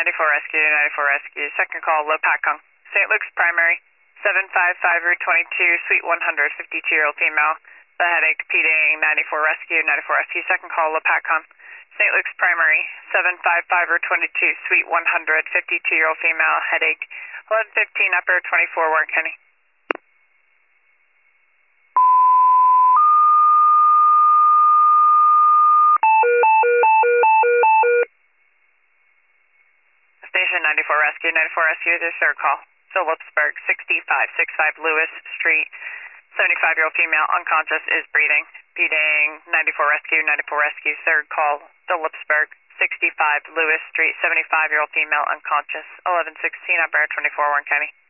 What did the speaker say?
Rescue, 94 Rescue. Second call, Lopakong. St. Luke's Primary, 755 Route 22, Suite 100, 52-year-old female. The headache, repeating 94 Rescue, 94 Rescue. Second call, Lopakong. St. Luke's Primary, 755 Route 22, Suite 100, 52-year-old female. Headache, 1115 Upper 24, Warren County. Station 94 Rescue, 94 Rescue is your third call. Phillipsburg, 6565 Lewis Street, 75-year-old female, unconscious, is breathing. Repeating 94 Rescue, 94 Rescue, third call. Phillipsburg, 65 Lewis Street, 75-year-old female, unconscious, 1116 Upper 24, Warren County.